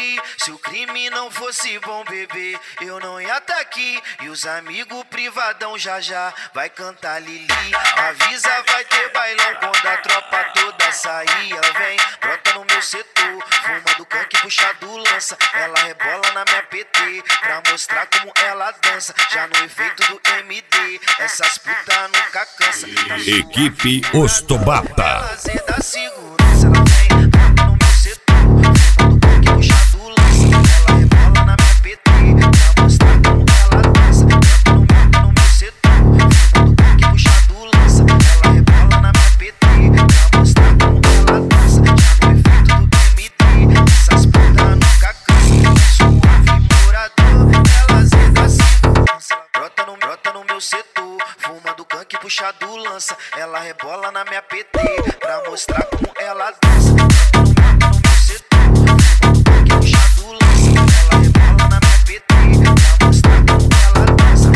sorrir. Se o crime não fosse bom, bebê, eu não ia tá aqui. E os amigos privadão já já vai cantar Lili. Avisa, vai ter bailão quando a tropa toda sair. Ela vem, brota no meu setor, fumando canque, puxado lança. Ela rebola na minha PT pra mostrar como ela dança. Já no efeito do MD, essas puta nunca cansa. Equipe Ostobata. Ela da segurança, ela vem, brota no meu setor, fumando canque, puxado lança. Ela rebola na minha PT pra mostrar como ela dança. Brota no meu setor, fumando canque, puxado lança. Ela rebola na minha PT pra mostrar como ela dança. Já no efeito do MD, essas puta nunca cansa. Suave morador, ela da segurança. Brota no meu setor, fumando canque, puxado lança. Ela rebola na minha PT pra mostrar como ela dança. No meu setor, fumando canque, puxado lança. Ela rebola na minha PT pra mostrar como ela dança.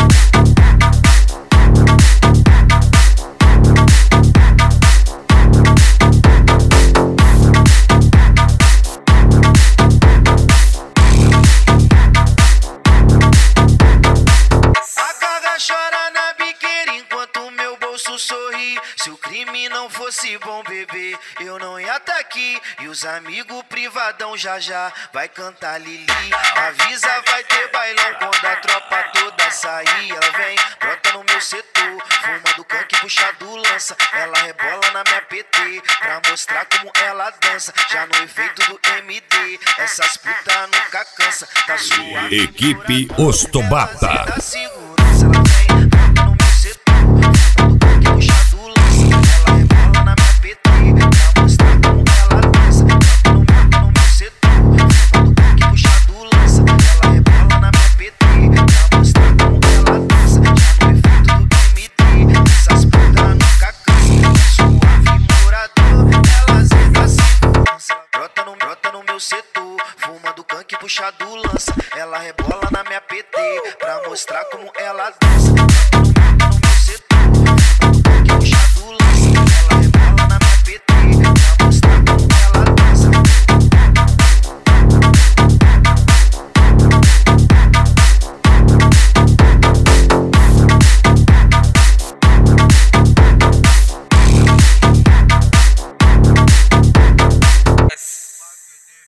A gaga chora na biqueira enquanto meu bolso sorri. Se o crime não fosse bom, bebê, eu não ia tá aqui. E os amigos privadão já já vai cantar Lili. Avisa, vai ter bailão quando a tropa toda sair. Ela vem, brota no meu setor, fumando canque, puxado lança. Ela rebola na minha PT pra mostrar como ela dança. Já no efeito do MD, essas puta nunca cansa. Tá suave. Equipe Ostobata. Da segurança, ela vem, brota no meu setor, fumando canque, puxado lança. Ela rebola na minha PT pra mostrar como ela dança. Brota no meu setor, fumando canque, puxado lança. Ela rebola na minha PT pra mostrar como ela dança. Já no efeito do MD, essas puta nunca cansa. Suave morador, ela da segurança. Brota no meu setor, fumando canque, puxado lança. Ela rebola na minha PT pra mostrar como ela dança.